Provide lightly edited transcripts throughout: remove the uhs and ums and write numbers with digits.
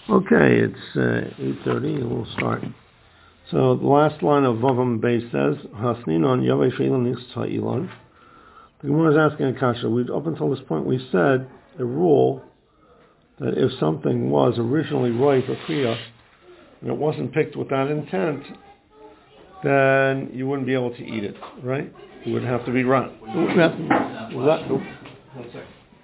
Okay, it's 8:30 and we'll start. So the last line of Vavam Bey says, Hasninon Yavei Sheilan Nixta Elon. The Gemara is asking a kasha. Up until this point we said a rule that if something was originally ripe or kriya and it wasn't picked with that intent, then you wouldn't be able to eat it, right? It would have to be rotten. One second.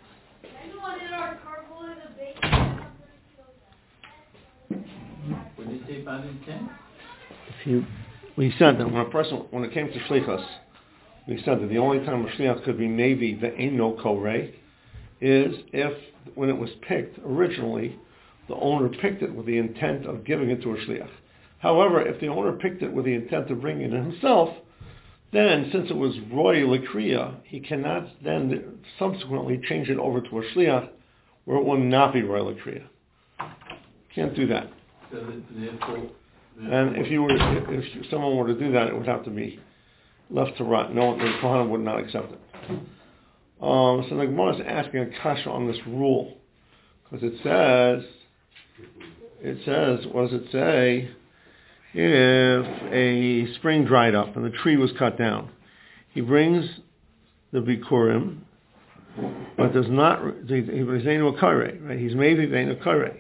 What did you say about intent? We said that when it came to shlichus, we said that the only time a shliach could be maybe the ain't no korei is if, when it was picked originally, the owner picked it with the intent of giving it to a shliach. However, if the owner picked it with the intent of bringing it himself, then since it was roy lekriya, he cannot then subsequently change it over to a shliach where it will not be roy lekriya. Can't do that. And if someone were to do that, it would have to be left to rot. No, the Kohanim would not accept it. So the Gemara is asking a kasha on this rule, because it says, what does it say? If a spring dried up and the tree was cut down, he brings the bikurim, but does not. He's zainu karei, right? He's maybe zainu karei.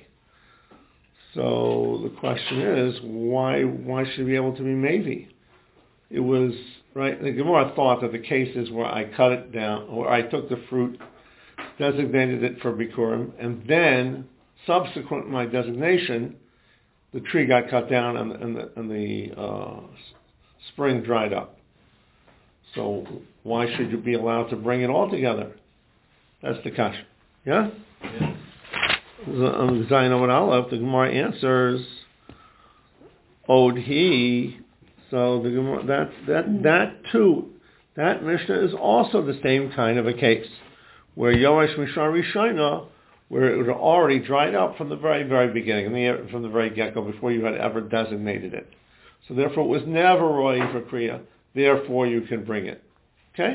So the question is, why should he be able to be maybe? It was, right, the Gemara thought that the case is where I cut it down, or I took the fruit, designated it for Bikurim, and then, subsequent to my designation, the tree got cut down and the spring dried up. So why should you be allowed to bring it all together? That's the kasha. Yeah? Yeah. Zayin Amud Aleph, the Gemara answers, Od he. So the Gemara, that Mishnah is also the same kind of a case, where Yoash Mishar Rishayna, where it had already dried up from the very, very beginning, from the very get-go, before you had ever designated it. So therefore it was never roy for Kriya, therefore you can bring it. Okay?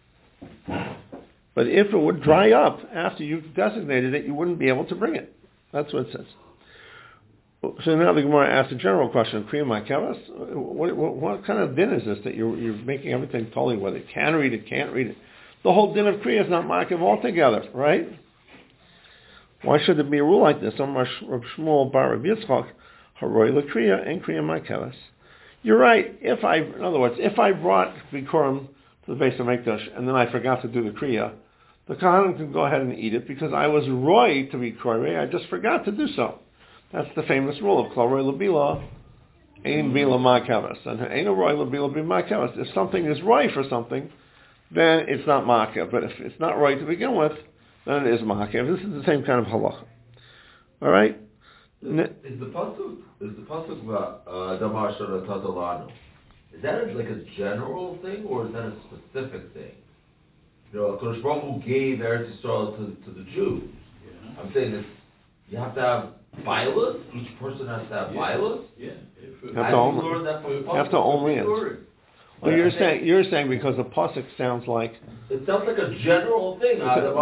But if it would dry up after you designated it, you wouldn't be able to bring it. That's what it says. So now the Gemara asks a general question: Kriya Ma'keves? What kind of din is this that you're making everything totally whether it can read it, can't read it? The whole din of Kriya is not Ma'kev altogether, right? Why should there be a rule like this? Rav Shmuel bar Rav Yitzchak, Haroy LaKriya and Kriya Ma'keves. You're right. In other words, if I brought Bikurim to the base of Mikdash, and then I forgot to do the Kriya, the Kohanim can go ahead and eat it because I was roy to be Korei, I just forgot to do so. That's the famous rule of Kol Roy L'Bila, Ein Bila Ma'keves. And Ein Roy L'Bila Be Ma'keves. If something is roy for something, then it's not Ma'kev. But if it's not roy to begin with, then it is Ma'kev. This is the same kind of halacha. All right? Is the pasuk about Damar Shana Tatalanu? Is that like a general thing, or is that a specific thing? You know, Kodesh Baruch Hu gave Eretz Yisrael to the Jews. Yeah. I'm saying that you have to have bilas. Each person has to have bilas. Yeah. You have to only it. Well, you're saying because the pasuk sounds like it sounds like a general thing.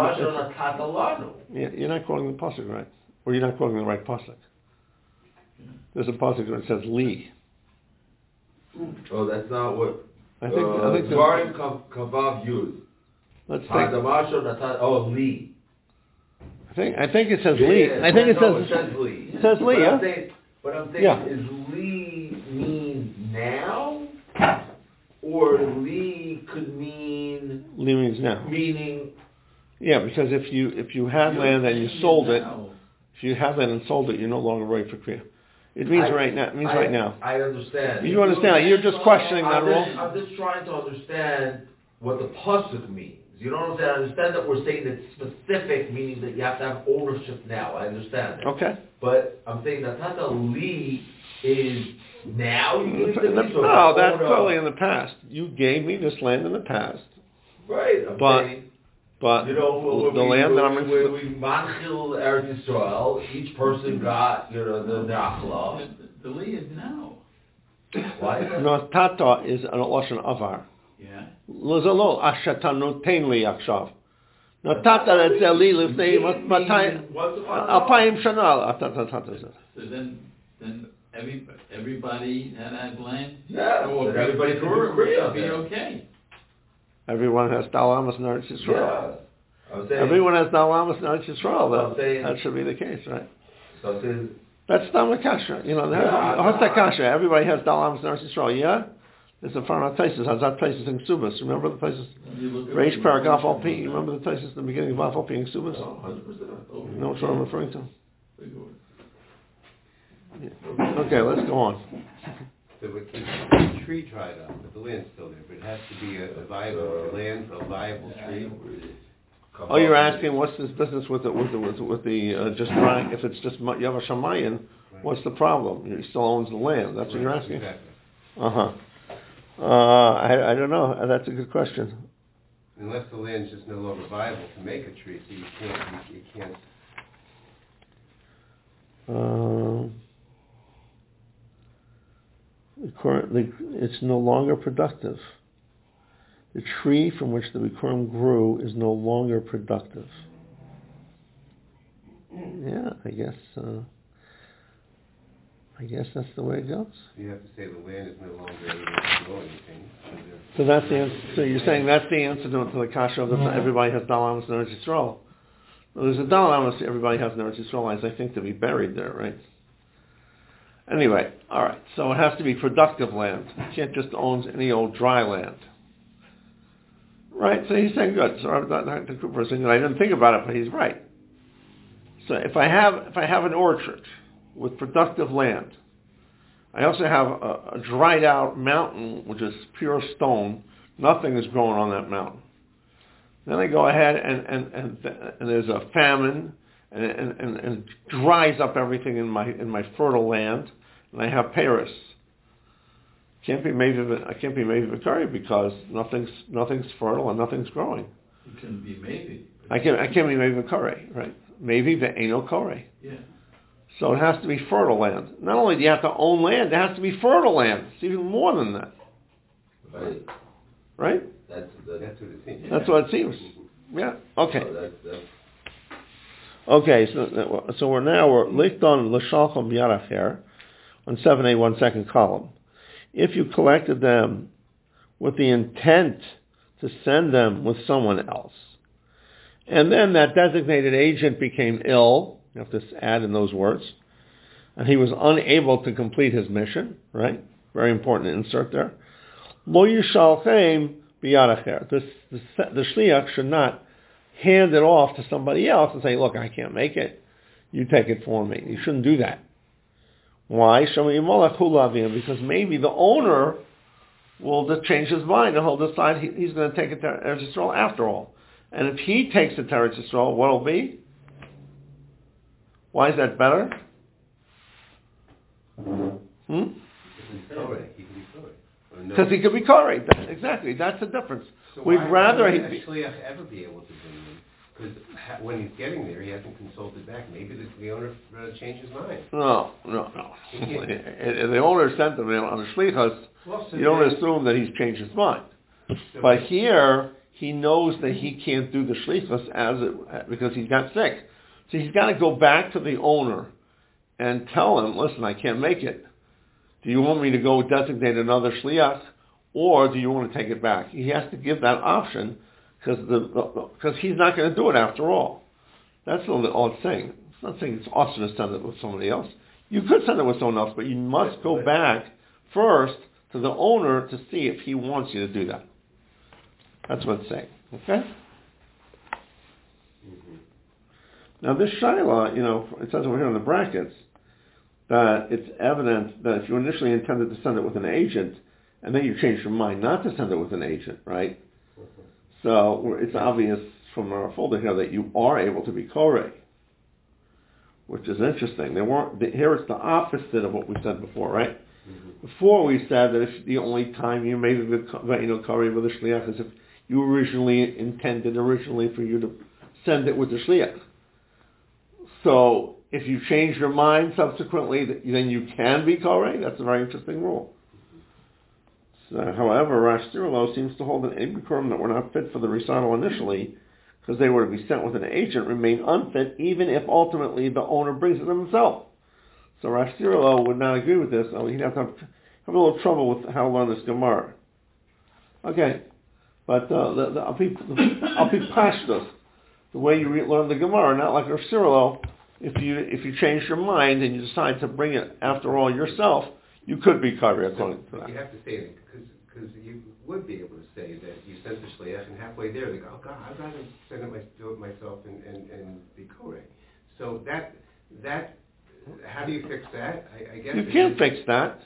You're not quoting the pasuk right, or you're not quoting the right pasuk. There's a pasuk that says li. Oh, that's not what. I think Dvarim Kavav Yud. Let's take. Li. I think it says li. I think it says li. It says li. Yeah. But I'm saying, is li mean now, or li could mean? Li means now. Meaning. Yeah, because if you have land and you sold it, if you have land and sold it, you're no longer right for kriya. It means right now. It means right now. I understand. You understand? You're just questioning that rule. I'm just trying to understand what the pasuk means. You don't understand? I understand that we're saying that specific, meaning that you have to have ownership now. I understand that. Okay. But I'm saying that Tata Li is now. No, that's clearly in the past. You gave me this land in the past. Right. But you know, the land that I'm in. When we manchil Eretz Yisrael, each person got, the nachla. The Li is now. Why? No, Tata is an Lashon Avar. Yeah. Lozalo Ashata Noten Li Akshav. Natata etzeli lifnei matayim Once upon a alpayim time. shana. So then everybody that had land, Yeah, or then everybody could agree on would be that. okay. Everyone has Dalamas and Eretz Yisrael. Yeah. I'm saying, Everyone has Dalamas and Eretz Yisrael. I'm saying- That should be the case, right? so I'm saying, That's Dhamma Kasha. You know, Yeah, Hasta Kasha. Everybody has Dalamas and Eretz Yisrael. Yeah? There's a far places. Hazat places in Ksubas. Remember the places? You look at Reish what- Parak Afal Pi. You remember the places in the beginning of Afal Pi in Ksubas? no, 100%. You know which one I'm referring to? Yeah. Okay, let's go on. So with the tree dried up, but the land's still there, but it has to be a viable land, a viable tree. Oh, you're asking what's this business with the just drying? If it's just Yava Shamayan, what's the problem? He still owns the land. That's what you're asking. Exactly. I don't know. That's a good question. Unless the land's just no longer viable to make a tree, so you can't. Currently, it's no longer productive. The tree from which the Bikurim grew is no longer productive. Yeah, I guess that's the way it goes. You have to say the land is no longer able to grow anything. So that's the answer. So you're saying that's the answer to the kasha of everybody has Dalamas and Eretz Yisrael. Well, there's a Dalamas everybody has in Eretz Yisrael, as I think, to be buried there, right? Anyway, all right. So it has to be productive land. You can't just own any old dry land, right? So he's saying good. So the Cooper is saying I didn't think about it, but he's right. So if I have an orchard with productive land, I also have a dried out mountain which is pure stone. Nothing is growing on that mountain. Then I go ahead and there's a famine and dries up everything in my fertile land, and I have Paris. I can't be Mevi because nothing's fertile and nothing's growing. It can be maybe. I can't be Mevi, right? Mevi ve'eno kore. Yeah. So it has to be fertile land. Not only do you have to own land, it has to be fertile land. It's even more than that. Right. Right? That's what it seems. That's what it seems. Yeah. Okay. So that's Okay. So we're lichton l'shalchom b'yaracher on 7A, 1 second column. If you collected them with the intent to send them with someone else, and then that designated agent became ill, you have to add in those words, and he was unable to complete his mission, right? Very important insert there. Lo yishalchem b'yaracher. The shliach should not hand it off to somebody else and say, look, I can't make it. You take it for me. You shouldn't do that. Why? Because maybe the owner will just change his mind and he'll decide he's going to take it to Eretz Yisrael after all. And if he takes it to Eretz Yisrael, what will be? Why is that better? Because he could be Korei. Exactly. That's the difference. So We'd rather why he would a shliach ever be able to bring them? Because when he's getting there, he hasn't consulted back. Maybe the owner changed his mind. No. The owner sent them on the shlichus. Well, so You don't assume that he's changed his mind. But here, he knows that he can't do the shlichus because he's got sick. So he's got to go back to the owner and tell him, listen, I can't make it. Do you want me to go designate another shliach, or do you want to take it back? He has to give that option because he's not going to do it after all. That's all it's saying. It's not saying it's awesome to send it with somebody else. You could send it with someone else, but you must go back first to the owner to see if he wants you to do that. That's what it's saying. Okay? Mm-hmm. Now this shaila, it says over here in the brackets that it's evident that if you initially intended to send it with an agent, and then you changed your mind not to send it with an agent, right? Mm-hmm. So it's obvious from our folder here that you are able to be korei, which is interesting. Here it's the opposite of what we said before, right? Mm-hmm. Before we said that if the only time you made the korei with a shliach is if you intended for you to send it with the shliach. So if you change your mind subsequently, then you can be korei. That's a very interesting rule. So, however, Rash Tzirlo seems to hold an Ibikurim that were not fit for the recital initially, because they were to be sent with an agent, remain unfit, even if ultimately the owner brings it himself. So Rav Sirlo would not agree with this. He'd have a little trouble with how to learn this Gemara. Okay, but I'll be pashtus. The way you learn the Gemara, not like Rav Sirlo. If you change your mind and you decide to bring it after all yourself, you could be kari according to that. You have to say it because you would be able to say that you sent the shliach and halfway there they go, oh God, I'd rather do it myself and be kore. So that how do you fix that? I guess you can't fix that.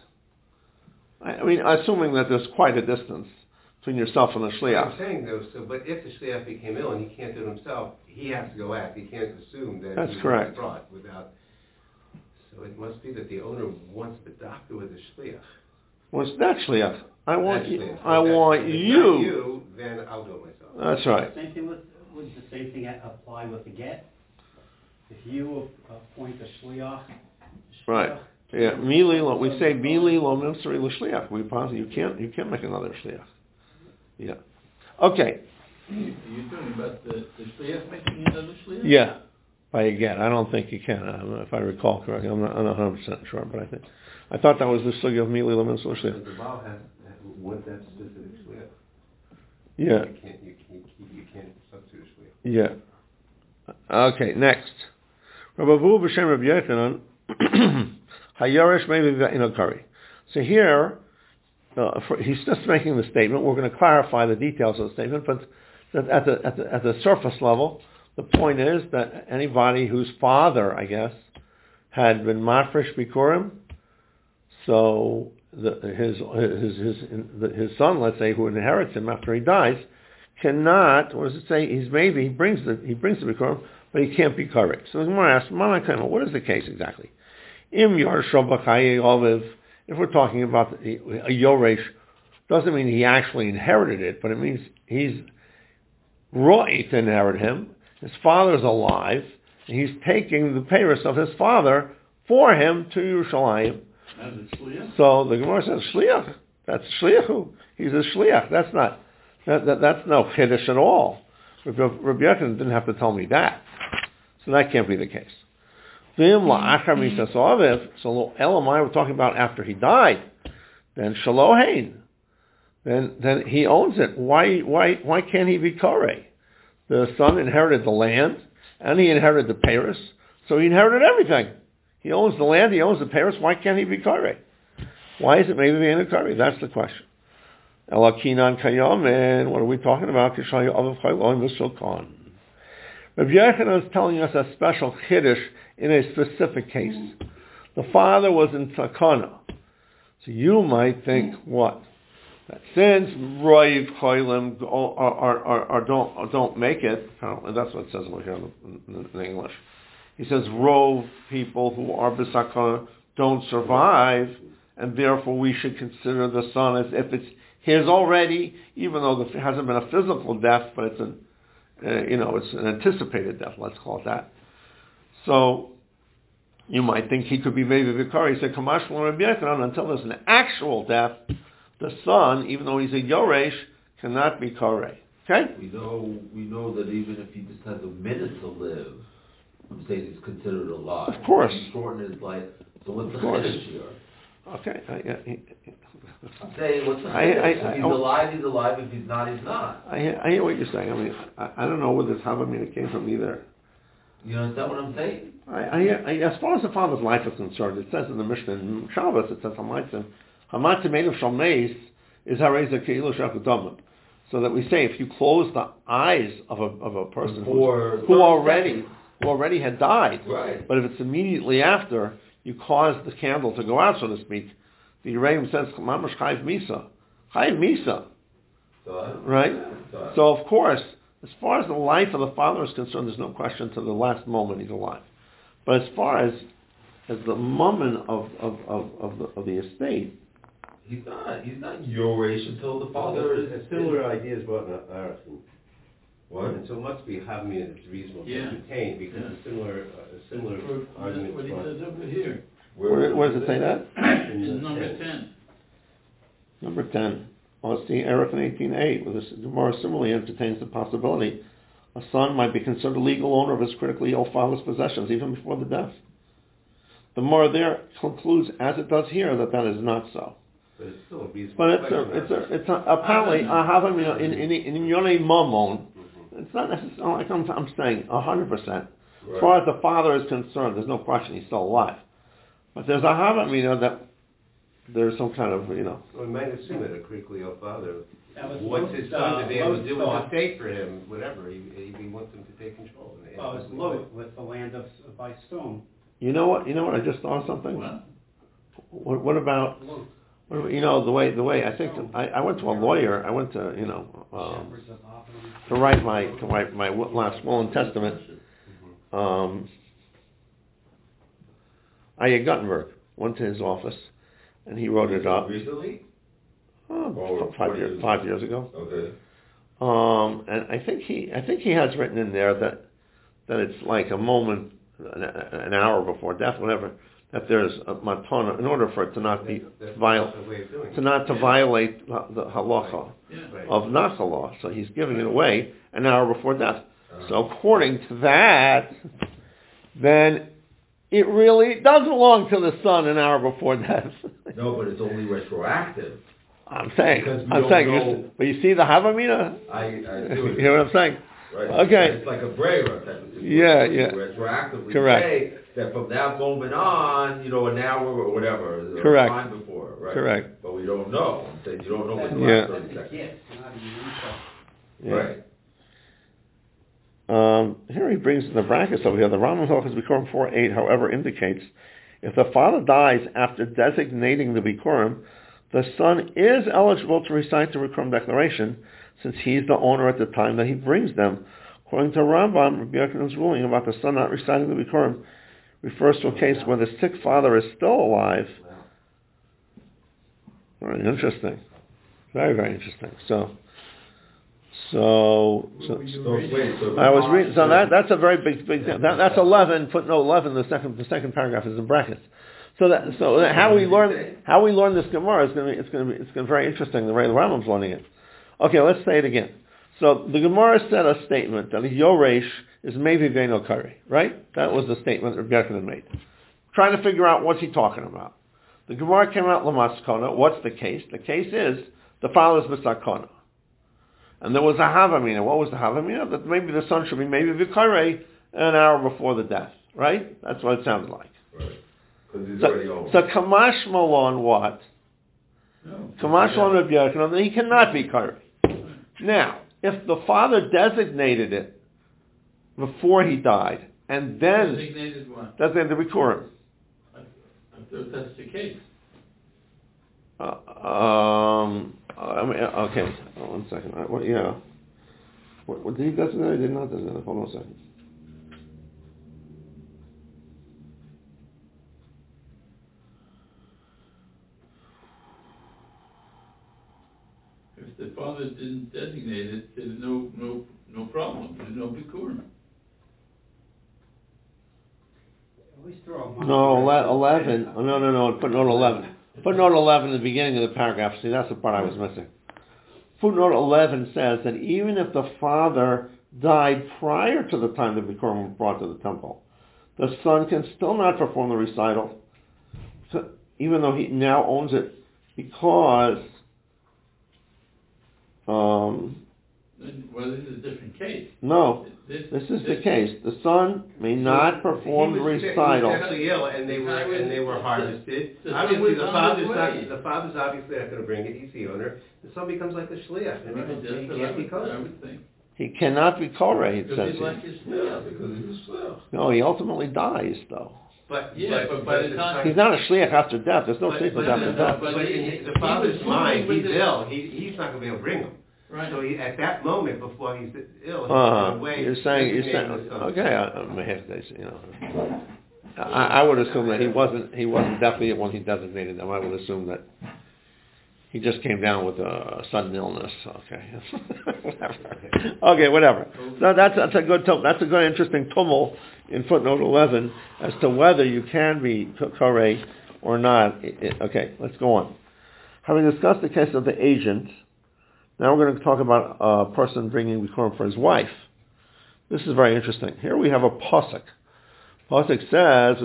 I mean, assuming that there's quite a distance between yourself and the shliach. I'm saying though, but if the shliach became ill and he can't do it himself, he has to go act. He can't assume that that's he correct. Brought without. So it must be that the owner wants the doctor with the shliach. Well, it's not shliach. I want you. If Not you, then I'll do it myself. That's right. Same thing would the same thing apply with the get? If you appoint a shliach. Right. Yeah. Mili. We say mili lo nimsari l'shliach. We posit you can't make another shliach. Yeah. Okay. Are you talking about the shliach making another shliach? Yeah. By a get. I don't think you can. If I recall correctly, I'm not 100% sure, but I thought that was the sugya of mili lo nimsari l'shliach. The Baal has want that specific shliach. Yeah. You can't substitute a Yeah. shliach. Okay, next. Rabbi Avu b'shem Rabbi Yochanan, Hayorish maybe inokari. So here, he's just making the statement. We're going to clarify the details of the statement, but at the surface level, the point is that anybody whose father, I guess, had been mafresh bikurim, so his son, let's say, who inherits him after he dies, cannot. What does it say? He brings the bikurim, but he can't be correct. So the Gemara asks, what is the case exactly? Im Yarsha B'chaye Oviv. If we're talking about a Yoresh, doesn't mean he actually inherited it, but it means he's right to inherit him. His father's alive, and he's taking the peiros of his father for him to Yerushalayim. As a shliach? So the Gemara says, shliach. That's shliach. He's a shliach. That's no chiddush at all. Rabbi Yochanan didn't have to tell me that. So that can't be the case. So Elamai, we're talking about after he died. Then Shalohain. Then he owns it. Why can't he be Koreh? The son inherited the land, and he inherited the peiros, so he inherited everything. He owns the land, he owns the peiros, why can't he be Koreh? Why is it maybe being a Koreh? That's the question. Elakinan Kayam, and what are we talking about? Kishayu Avav Chaylon V'Shulkan. Rabbi Yochanan is telling us a special chiddush in a specific case. The father was in Sakana. So you might think, what? That since Roiv Cholim don't make it, apparently that's what it says over here in English. He says, Rov people who are B'Sakana don't survive, and therefore we should consider the son as if it's his already, even though there hasn't been a physical death, but it's it's an anticipated death, let's call it that. So you might think he could be maybe Vikari. He said, Kamash Rabbi Yochanan, until there's an actual death, the son, even though he's a Yoresh, cannot be Koreh. Okay? We know that even if he just has a minute to live, I'm saying he's considered alive. Of course. He shortened his life. So what's the chiddush here? Okay. I'm saying, what's the chiddush? If he's alive, he's alive. If he's not, he's not. I hear what you're saying. I mean, I don't know where this Havamina came from either. You understand what I'm saying? As far as the father's life is concerned, it says in the Mishnah, in Shabbos, it says, Hamatzim made of Shalmeis is Hareza Keilu Shakudamim. So that we say, if you close the eyes of a person who already had died, right. But if it's immediately after, you cause the candle to go out, so to speak, the Rebbe says, Mamash Chayiv Misa. Chayiv Misa. Right? So of course, as far as the life of the father is concerned, there's no question to the last moment he's alive. But as far as the moment of the estate, he's not Yoresh until the father is... A similar idea is brought in Arachim. What? And so it must be Havamina that's reasonable to entertain, because a similar argument what is he brought. says over here. where does it say that? In number 10. Number 10. Well, it's the Erech in 18.8, where the Gemara similarly entertains the possibility a son might be considered a legal owner of his critically ill father's possessions even before the death. The Gemara there concludes, as it does here, that is not so. But it's still a reasonable But question. it's apparently in Yonei Mamon. It's not necessarily like I'm saying 100%. As far as the father is concerned, there's no question he's still alive. But there's a Havamina that there's some kind of Well, we might assume that a critically ill father That was wants his son to be able to do Lot's with the estate for him, whatever. He wants him to take control. Well, it's Lot with the land by stone. You know what? I just thought of something. What about Lot. the way I think I went to a lawyer. I went to Shepherds of Avram. to write my last will and testament. Aya Guttenberg went to his office, and he wrote it up. Recently? Oh, 5 years ago. Okay. And I think he has written in there that it's like a moment, an hour before death, whatever, that there's a matana in order for it to not be violate, to violate the halacha of nachala. So he's giving it away an hour before death. So according to that, then it really does belong to the son an hour before death. No, but it's only retroactive. I'm saying, know. but you see the Havamina? I see You hear what I'm saying? Right. Okay. It's like a brera type of situation. Yeah. Retroactively Correct. say that from that moment on, an hour or whatever, or Correct. time before, right? Correct. But we don't know. I'm saying you don't know what's Yeah. last 30 seconds. Yes, not even Yeah. Right. Here he brings in the brackets over here. The Rambam Hilchos Bikurim 4:8, however, indicates if the father dies after designating the Bikurim, the son is eligible to recite the Bikurim declaration since he's the owner at the time that he brings them. According to Rambam, Rabbi Yochanan's ruling about the son not reciting the Bikurim refers to a case where the sick father is still alive. Very interesting. Very, very interesting. So I was reading. So that's a very big thing. That's 11. Footnote 11. The second paragraph is in brackets. So how we learn this Gemara is going to be very interesting. The way the Rambam's learning it. Okay, let's say it again. So the Gemara said a statement that Yoresh is maybe Veino Kari, right? That was the statement that Rabbi Yochanan made. Trying to figure out what's he talking about. The Gemara came out Lamaskona. What's the case? The case is the father's Misakona. And there was a Havamina. What was the Havamina? That maybe the son should be maybe Vikare an hour before the death, right? That's what it sounded like. Right. Because he's already old. So Kamash Malon what? No. Kamash Malon Rabbi Yochanan, then he cannot be Kari. Now, if the father designated it before he died, and then Designated what? designated the Bikurim. I thought that's the case. Okay. One second. What did he designate? Did not designate. Hold on a second. If the father didn't designate it, there's no problem. There's no bikurim. Always throw a No, 11. Oh, no. Footnote 11. Footnote 11 in the beginning of the paragraph. See, that's the part I was missing. Footnote 11 says that even if the father died prior to the time the Bikurim was brought to the temple, the son can still not perform the recital, even though he now owns it, because Well, this is a different case. no, this is the case. The son may not perform the recital. He was actually ill, and they were harvested. The Obviously, son was on his way. the father's obviously not going to bring it. He's the owner. The son becomes like the shliach, and he can't be I covered. would think. He cannot be koreh, it Because says he's here. like his Yeah, because he's a slave. No, he ultimately dies, though. But by the time He's not a shliach after death. There's no But- shliach but- after death. But in he the father's was mind, moving he's with ill. He's not going to be able to bring him. Right. So at that moment, before he's ill, he's away. You're saying, I would assume that he wasn't definitely when he designated them. I would assume that he just came down with a sudden illness. Okay, whatever. So that's a good interesting tumult in footnote 11 as to whether you can be koreh or not. Okay, let's go on. Having discussed the case of the agent, now we're going to talk about a person bringing bikurim for his wife. This is very interesting. Here we have a pasuk. Pasuk says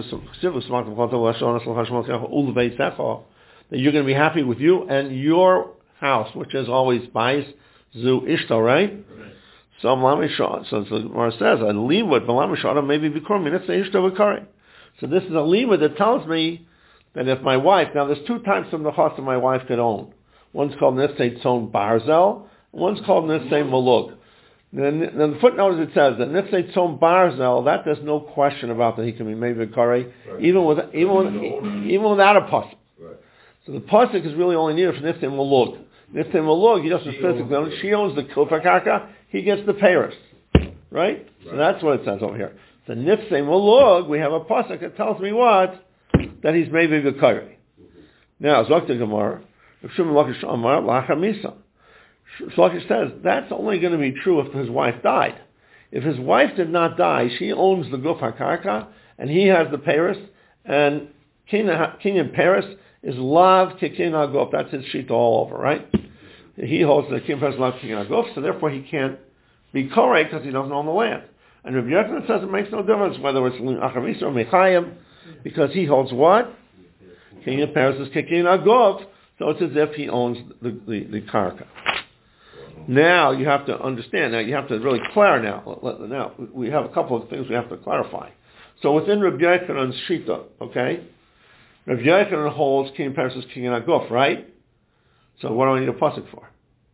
that you're going to be happy with you and your house, which is always bais zu ishto, right? So the Gemara says a limud b'lamishara maybe bikurim mitzvah ishto v'kari. So this is a limud that tells me that if my wife, now there's two types of nechasa my wife could own. One's called nitzei tzon barzel, and one's called nitzei malug. Then the footnote it says that nitzei tzon barzel, that there's no question about that he can be made v'kari, even without a pasuk. Right. So the pasuk is really only needed for nitzei malug. Nitzei malug, he doesn't physically. She owns the kufa karka, he gets the payers, right? So that's what it says over here. The nitzei malug, we have a pasuk that tells me what? That he's made v'kari. Now, Zok the Gemara, Rav Shimon Lakish Amar Lachamisa. Lakish says that's only going to be true if his wife died. If his wife did not die, she owns the guf hakarka, and he has the paris, and Kinyan Paris is lav kikin aguf. That's his shita all over, right? He holds the Kinyan Paris lav kikin aguf, so therefore he can't be korei because he doesn't own the land. And Rabbi Yochanan says it makes no difference whether it's Achavisa or Mechayim, because he holds what? Kinyan Paris is kikin aguf, so it's as if he owns the karka. Now you have to understand. Now you have to really clarify. Now we have a couple of things we have to clarify. So within Rabbi Yochanan's shita, okay, Rabbi Yochanan holds Kinyan Paris is kikin aguf, right? So what do I need a pasuk for?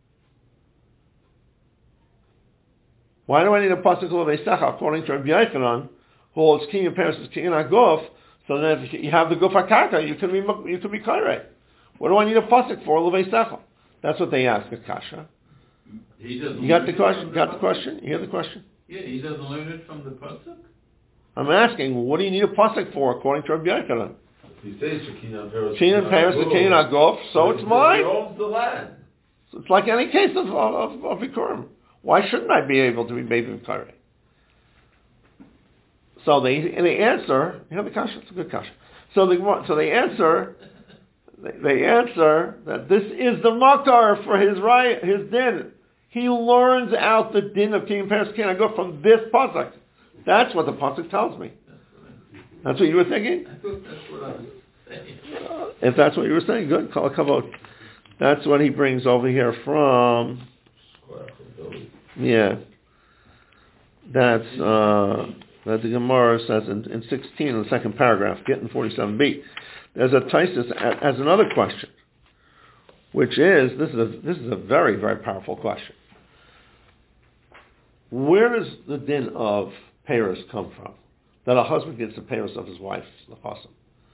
Why do I need a pasuk l'veisecha? According to Rabbi Yochanan, who holds Kinyan Paris is kikin aguf, so that if you have the guf hakarka, you can be kairei. What do I need a pasuk for l'veisecha? That's what they ask at kasha. You got the question? Got the question? You hear the question? Yeah, he doesn't learn it from the pasuk. I'm asking, what do you need a pasuk for according to Rabbi Yochanan? He says Kinyan Paris. Kinyan Paris is kikin aguf, so it's mine. He owns the land. So it's like any case of Bikurim. Why shouldn't I be able to be made Bikari? So they answer, you know the kasha? It's a good kasha. So they answer that this is the makar for his din. He learns out the din of Kinyan Paris kikin aguf from this pasuk. That's what the pasuk tells me. That's what you were thinking? I thought that's what I was saying. If that's what you were saying, good. Call kavod. That's what he brings over here from. Yeah. That's that the Gemara says in 16 in the second paragraph, getting 47b. There's a Taisus as another question, which is this is a very, very powerful question. Where does the din of Paris come from? That a husband gets the Paris of his wife's the chasam.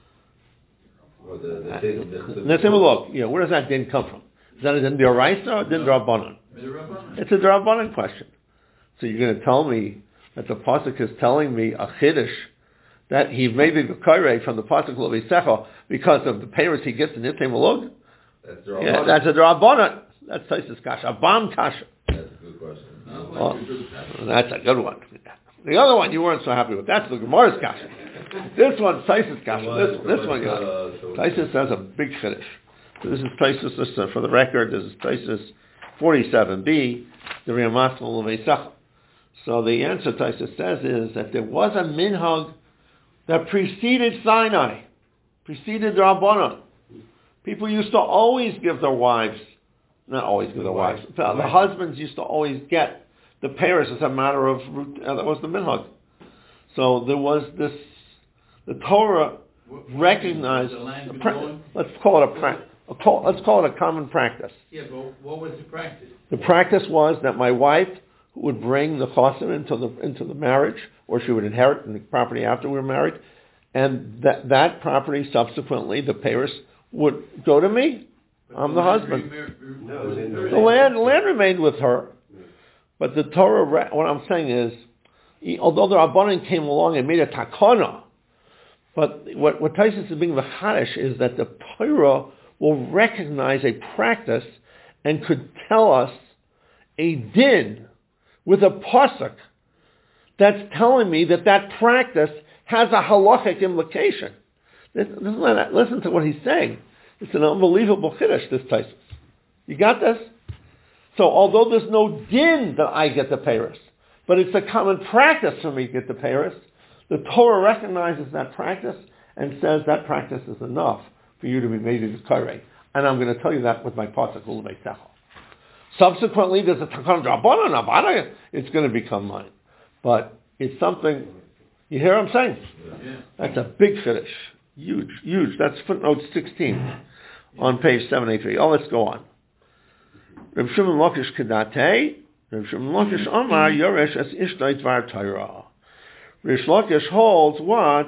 Yeah, where does that din come from? Is that a din d'oraisa or a din d'rabbanan? It's a d'rabbanan question. So you're going to tell me that the pasuk is telling me a chiddush that he may be b'kairei from the pasuk l'veisecha because of the Paris he gets in Nitzei Malug? That's a d'rabbanan. That's Taisus kasha, a bomb kasha. That's a good question. That's a good one. The other one you weren't so happy with. That's the Gemara's kasha. This one's Taisus kasha. This one, Taisus has a big chiddush. So this is Taisus, for the record, this is Taisus 47b, the Riyamas l'veisecha. So the answer Taisus says is that there was a minhag that preceded Sinai, preceded Rabbanan. People used to always give their wives, not always give their wives, the husbands used to always get the Paris as a matter of, that was the minhag. So there was this, the Torah recognized, let's call it a common practice. Yeah, but what was the practice? The practice was that my wife would bring the chassan into the marriage, or she would inherit the property after we were married, and that property subsequently, the Paris, would go to me. I'm the husband. The land remained with her. But the Torah, what I'm saying is, although the Rabbanan came along and made a takana, but what Taisus is being v'chadish is that the Torah will recognize a practice and could tell us a din with a pasuk that's telling me that practice has a halachic implication. Listen to what he's saying. It's an unbelievable chiddush, this Taisus. You got this? So although there's no din that I get the Paris, but it's a common practice for me to get the peiros. The Torah recognizes that practice and says that practice is enough for you to be made into Kairei. And I'm going to tell you that with my pasuk Ulei Sechel. Subsequently, there's a Takan Drabanan, it's going to become mine. But it's something, you hear what I'm saying? Yeah. That's a big finish. Huge, huge. That's footnote 16 on page 783. Oh, let's go on. Reb Shimon Lakish Kedate, Reb Shimon Lakish Amar Yoresh as Ishtay Dvar Torah. Rish Lakish holds what?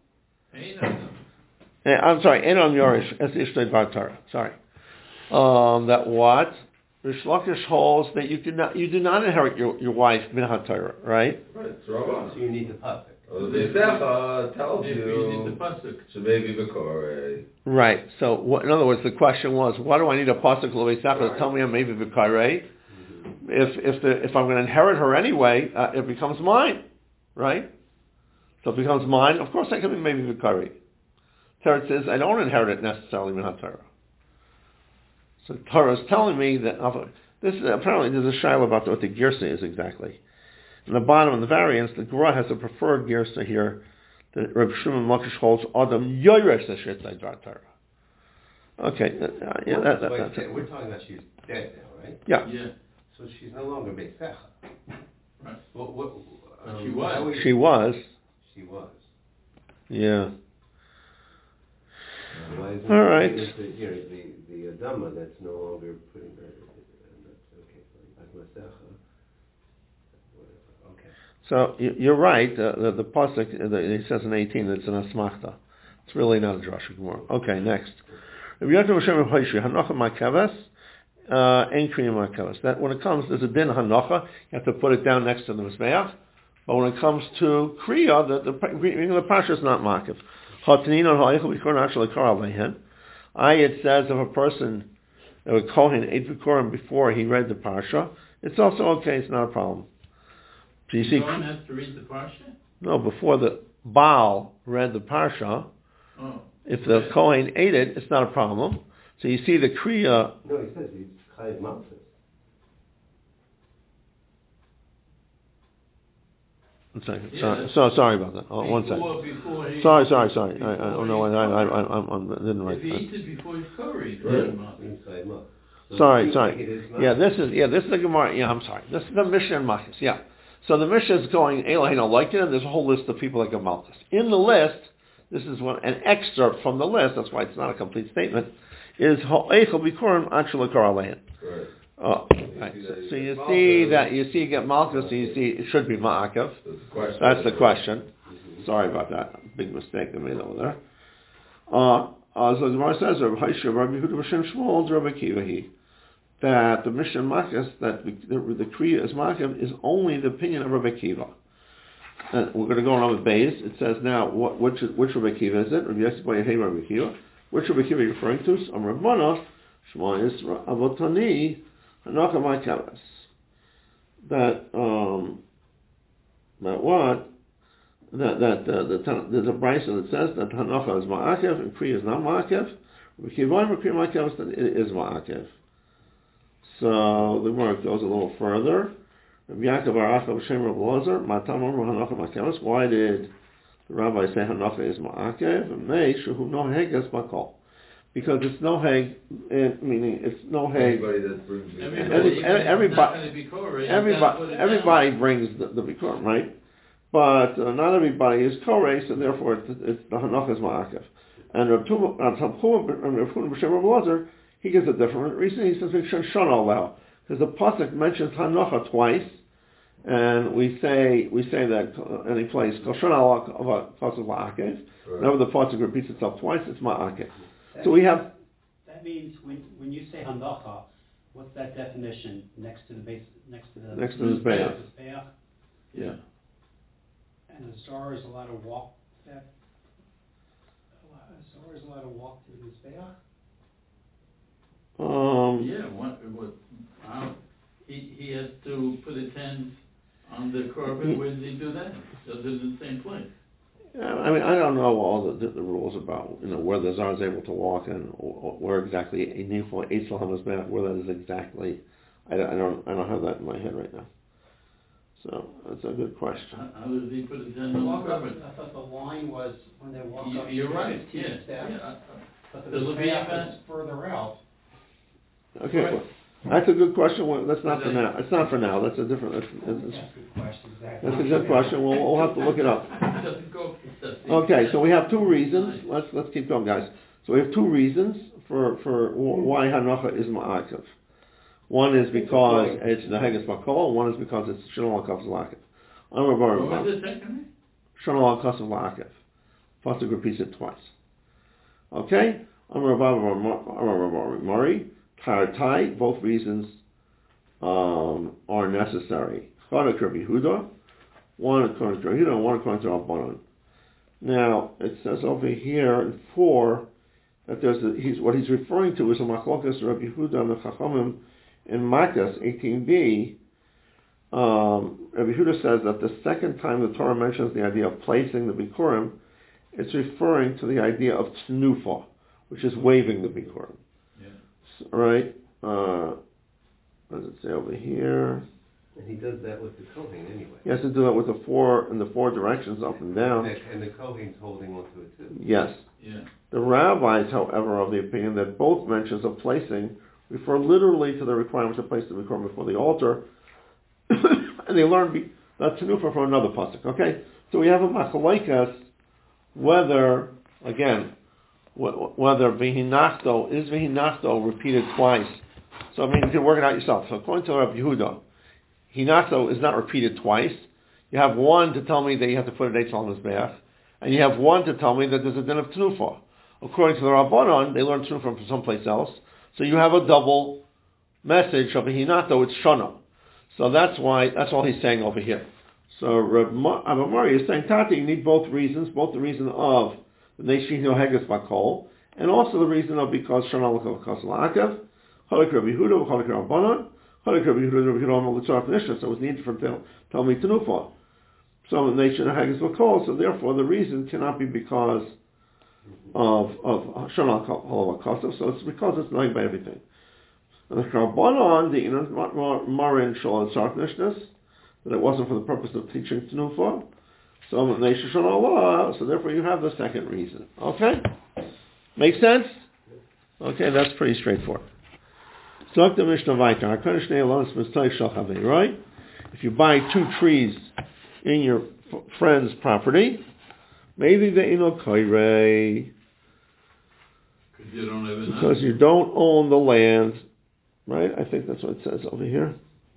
I'm sorry, Enon Yoresh as Ishtay Dvar Torah. Sorry. That what? Rish Lakish holds that you do not inherit your wife Minhat Torah, right? Right, it's Rabban. So you need the pasuk. The Secha tells If you you need the pasuk. Shemegi B'Korei. Right. So, in other words, the question was, why do I need a pasuk l'vei sefer to tell me I'm maybe v'karei? If I'm going to inherit her anyway, it becomes mine, right? So it becomes mine. Of course, I can be maybe v'karei. Teretz says I don't inherit it necessarily min Torah. So Torah is telling me that this is, apparently there's a shaila about what the girsa is exactly. In the bottom of the variance, the Gemara has a preferred girsa here that Reb Shimon Lakish holds Adam Yoresh Eshetzai Dvar Torah. Okay, yeah, that's it. We're talking about she's dead now, right? Yeah. Yeah. So she's no longer Beisecha. Right. She was. She was. She was. Yeah. Why isn't All right. The Adama that's no longer putting her, that's okay, as Masecha. Okay. So you're right. The pasuk it says in 18 that it's an asmachta. It's really not a drasha gemara. Okay, next. That when it comes, there's a din hanacha. You have to put it down next to the mizbeach. But when it comes to kriya, the parsha is not makiv. It says if a person, a kohen, ate bikurim before he read the parsha, it's also okay. It's not a problem. So you see, Kohen has to read the parsha? no, before the Baal read the parsha, if the Kohen ate it, it's not a problem. So you see the kriya. No, he says he's chayiv malchus. One second. Yeah, Sorry about that. Oh, one second. Before he, Sorry. I didn't write if he that. eats it before he's curried, Right. He's chayiv malchus. So Sorry. it is Yeah, this is the Gemara. Yeah, I'm sorry. This is the Mishnah and Machis. Yeah. So the Mishnah is going Elohim like it, and there's a whole list of people like a Malchus. In the list, this is an excerpt from the list. That's why it's not a complete statement. Is Ha'echel Bikurim Achel Alein. Right. Oh, right. So you see that you get Malchus, and you see it should be Ma'akev. That's the question. Sorry about that. Big mistake I made over there. So the Gemara says, Rabbi Yehuda B'Shem Shmuel, Rabbi Kiva that the Mishnah Makis, that the Kriya is Makiv, is only the opinion of Rabbi Kiva. And we're going to go on with Beis. It says now, which Rabbi Kiva is it? Rabbi Yossi Hey Rabbi Kiva. Which Rabbi Kiva are you referring to? So Rabbana, Shema is Avotani, Hanaka Ma'akalas. That what? There's a brisa that says that Hanacha is Ma'akev and Kriya is not Ma'akev. Rabbi Kiva and Kriya Ma'akalas, that it is Ma'akev. So the Gemara goes a little further. Why did the rabbi say Hanacha is Ma'akev? Because it's no heg, meaning it's no heg. Everybody brings the bikurim, right? But not everybody is korei, so therefore it's the Hanacha is Ma'akev. And Rav B'Shem he gives a different reason. He says because the pasuk mentions Hanacha twice, and we say that any place whenever the pasuk repeats itself twice, it's Ma'akev. So we have. That means when you say Hanacha, what's that definition next to the base next to the Mizbeach? Yeah. And the Zohar is allowed to walk that. Zohar is allowed to walk to the Mizbeach. He has to put his hands on the carpet. Where does he do that? Does it in the same place? I mean, I don't know all the rules about where the Zar is able to walk and where exactly where that is exactly. I don't have that in my head right now. So that's a good question. How does he put a 10 The on walk the up, carpet? I thought the line was when they walk up. You're right, 15 yeah, steps, yeah. But The the Levine path event- is further out. Okay, Right. well, that's a good question. Well, that's not for now. It's not for now. That's a different. That's a good question. That's a good question. We'll have to look it up. Doesn't go for steps. Okay, so we have two reasons. Let's keep going, guys. So we have two reasons for why Hanocha is ma'akev. One is because it's the Heges Makol, and one is because it's Shanal Akav Zalakev. What was the second? Shanal Akav Zalakev. Pasuk repeats it twice. Okay? Amar Mari, Tartai, both reasons are necessary. Chada Rabbi Yehuda, one according to Rabbi Yehuda, and one according to Rabbanan. Now, it says over here in 4 that what he's referring to is a machlokas Rabbi Yehuda and the Chachamim in Makkos 18b. Rabbi Yehuda says that the second time the Torah mentions the idea of placing the Bikurim, it's referring to the idea of Tnufa, which is waving the Bikurim. Yeah. Right? What does it say over here? And he does that with the Kohen anyway. He has to do that with the four directions, up and down. And the Kohen's holding onto it too. Yes. Yeah. The rabbis, however, are of the opinion that both mentions of placing refer literally to the requirement to place the Bikurim before the altar, and they learn that Tanufa from another pasuk. Okay, so we have a machlokes whether Vihinachto is Vihinachto repeated twice. So I mean, you can work it out yourself. So according to Rabbi Yehuda, Hinachto is not repeated twice. You have one to tell me that you have to put an Eitz on his bath, and you have one to tell me that there's a din of Tanufa. According to the Rabbanon, they learned Tanufa from someplace else. So you have a double message of a Hinato, it's Shana. So that's all he's saying over here. So Rabbi Mari is saying, Tati, you need both reasons, both the reason of the Neshino Heges Bakol, and also the reason of because Shana L'Kos L'Akev, Chalek Rabbi Yehuda, Chalek Rabbanon, Chalek Rabbi Yehuda, Rabbi Yehuda, L'Tzaraf Nishna, so it was needed from Talmid Tenufa. So the Neshino Heges Bakol, so therefore the reason cannot be because of Shana L'Kos, so it's because it's knowing by everything. And the Rabbanon, the Inan Marin Shal L'Tzaraf Nishna, that it wasn't for the purpose of teaching Tenufa. So therefore you have the second reason. Okay? Make sense? Okay, that's pretty straightforward. Right? If you buy 2 trees in your friend's property, maybe they koirei, because you don't own the land, right? I think that's what it says over here.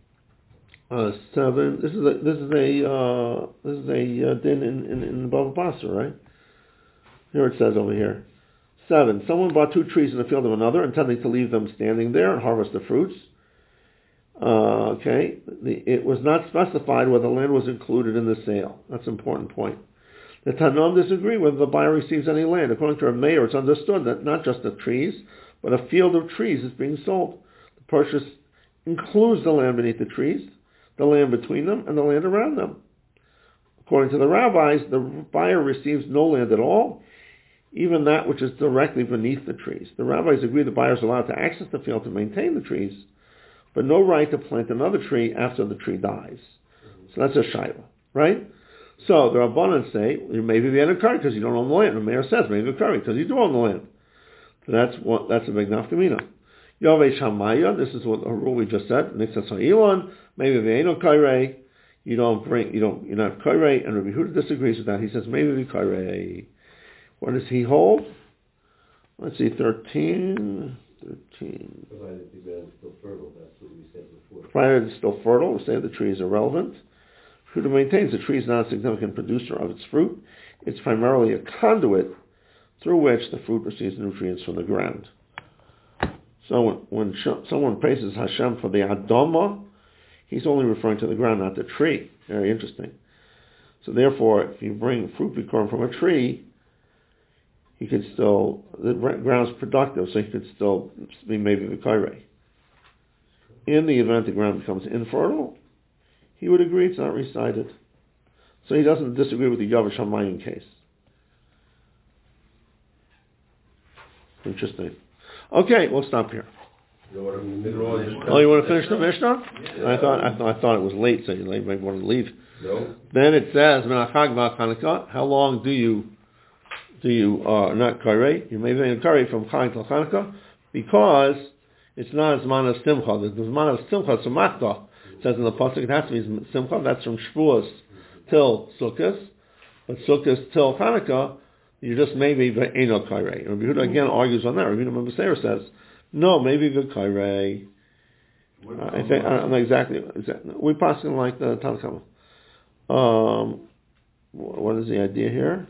7. This is a din in the Bava Basra, right? Here it says over here. 7. Someone bought 2 trees in the field of another, intending to leave them standing there and harvest the fruits. It was not specified whether the land was included in the sale. That's an important point. The Tanam disagree whether the buyer receives any land. According to our mayor, it's understood that not just the trees, but a field of trees is being sold. The purchase includes the land beneath the trees, the land between them, and the land around them. According to the rabbis, the buyer receives no land at all, even that which is directly beneath the trees. The rabbis agree the buyer is allowed to access the field to maintain the trees, but no right to plant another tree after the tree dies. So that's a shayla, right? So the Rabbanan say, maybe the Enokari because you don't own the land. The mayor says, maybe the Enokari because you do own the land. So that's a big nafkamina. Yavei Shamaya, this is what a rule we just said. Nixas Ha'ilan, maybe the Enokari, you're not Kairei, and Rabbi Yehuda disagrees with that. He says, maybe the Kairei. What does he hold? Let's see, 13. Provided the ground is still fertile, that's what we said before. Provided it's still fertile, we say the tree is irrelevant. Yehuda maintains the tree is not a significant producer of its fruit. It's primarily a conduit through which the fruit receives nutrients from the ground. So when someone praises Hashem for the Adama, he's only referring to the ground, not the tree. Very interesting. So therefore, if you bring fruit bikurim from a tree, the ground's productive, so he could still be maybe v'kairei. In the event the ground becomes infertile, he would agree it's not recited. So he doesn't disagree with the Yavish Hamayin case. Interesting. Okay, we'll stop here. You know what I mean? Middle of Oh, you want to finish the Mishnah? I thought it was late, so you might want to leave. No. Then it says, how long do you not karei? You may be in karei from Chanukah till Chanukah, because it's not as man of simcha. The man of simcha, samachta, says in the pasuk, it has to be simcha. That's from Shavuos till Sukkot, but Sukkot till Chanukah, you just maybe ve'eno karei. Rabbi Yehuda again argues on that. Rabbi Yehuda Beseira says, no, maybe the karei. I think I don't know exactly. We pass him like the Tanakh. What is the idea here?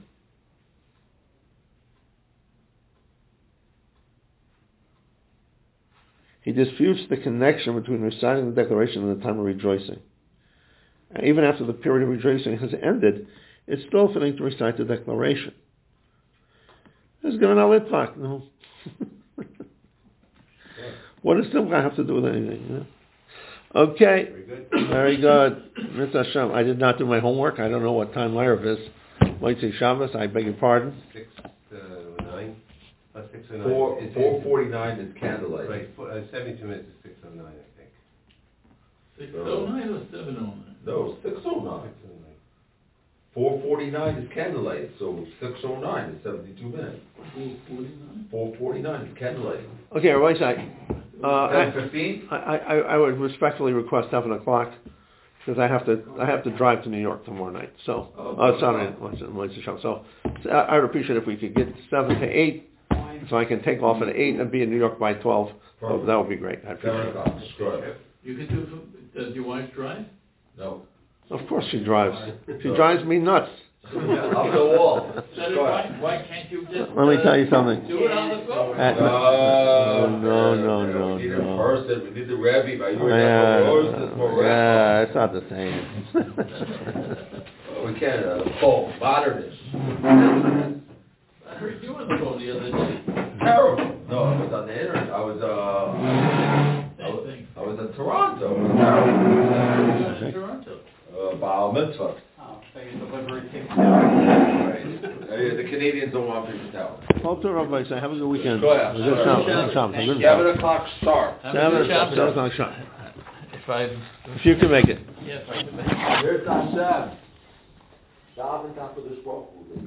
He disputes the connection between reciting the declaration and the time of rejoicing. And even after the period of rejoicing has ended, it's still fitting to recite the declaration. There's given a litpak, no. What does Simcha have to do with anything? Yeah? Okay, very good. Mitzvah Hashem. I did not do my homework. I don't know what time Lyrav is. Motzei Shabbos, I beg your pardon. 6 to 9. 6 to 9. 4:49 is candlelight. Right, 72 minutes is 6:09, I think. 609 or 709? No, 6:09. 4:49 is candlelight, so 6:09 is 72 minutes. 449? 4:49 is candlelight. Okay, everybody say. 10:15. I would respectfully request 7 o'clock because I have to drive to New York tomorrow night. So Saturday, so I would appreciate if we could get 7 to 8, so I can take off at 8 and be in New York by 12. Oh, that would be great. I appreciate 7 it. o'clock. Good. You can do, does your wife drive? No. Of course she drives. She drives me nuts. Up the wall. Why can't you just Let me tell you something. do it on the phone? No. We need a person. We need the Rebbe. Yeah, it's not the same. We can't. Modernist. I heard you on the phone the other day. Terrible. No, I was on the internet. I was in Toronto. It was terrible. You were in Toronto. Baal Mitzvah. Oh, so you deliver it to Right. The Canadians don't want people to tell. Hold to Rabbi, say have a good weekend. Go ahead. Good Shabbos. 7 o'clock sharp. 7 o'clock sharp. If If you can make it. Yes, I can make it. Here's Hashem. Daven for the